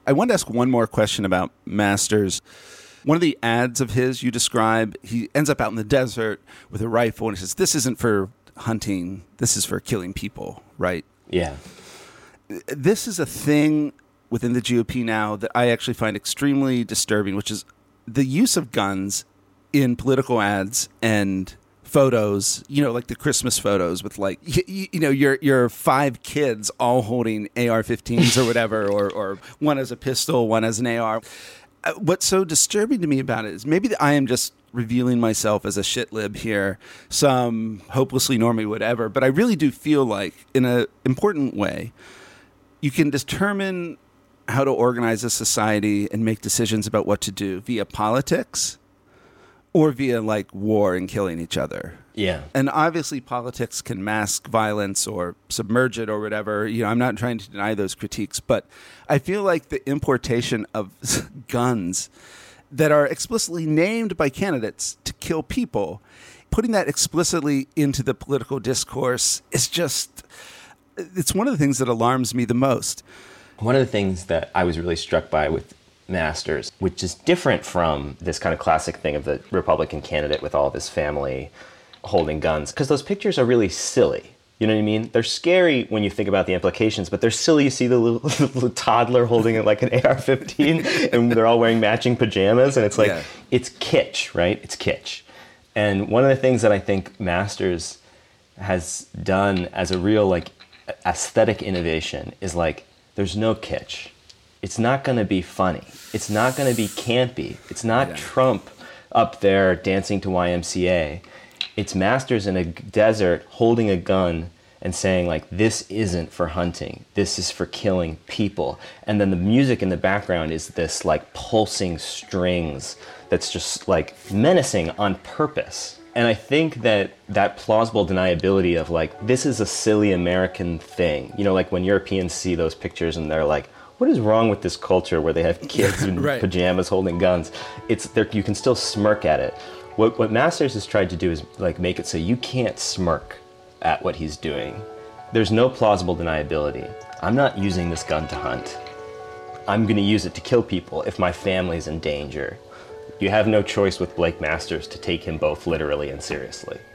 I wanted to ask one more question about Masters. One of the ads of his you describe, he ends up out in the desert with a rifle and he says, this isn't for hunting, this is for killing people, right? Yeah. This is a thing within the GOP now that I actually find extremely disturbing, which is the use of guns in political ads and photos, like the Christmas photos with your 5 kids all holding AR-15s or whatever, or one as a pistol, one as an AR. What's so disturbing to me about it is maybe that I am just revealing myself as a shit lib here, some hopelessly normie whatever, but I really do feel like in an important way, you can determine how to organize a society and make decisions about what to do via politics or via war and killing each other. Yeah. And obviously politics can mask violence or submerge it or whatever. I'm not trying to deny those critiques, but I feel like the importation of guns that are explicitly named by candidates to kill people, putting that explicitly into the political discourse is it's one of the things that alarms me the most. One of the things that I was really struck by with Masters, which is different from this kind of classic thing of the Republican candidate with all of his family holding guns, because those pictures are really silly. You know what I mean? They're scary when you think about the implications, but they're silly. You see the little toddler holding it like an AR-15, and they're all wearing matching pajamas, and it's It's kitsch, right? It's kitsch. And one of the things that I think Masters has done as a real aesthetic innovation is there's no kitsch. It's not going to be funny. It's not going to be campy. It's not Trump up there dancing to YMCA. It's Masters in a desert holding a gun and saying this isn't for hunting. This is for killing people. And then the music in the background is this pulsing strings that's just menacing on purpose. And I think that plausible deniability of this is a silly American thing. When Europeans see those pictures and they're what is wrong with this culture where they have kids in right. pajamas holding guns? You can still smirk at it. What Masters has tried to do is make it so you can't smirk at what he's doing. There's no plausible deniability. I'm not using this gun to hunt. I'm going to use it to kill people if my family's in danger. You have no choice with Blake Masters to take him both literally and seriously.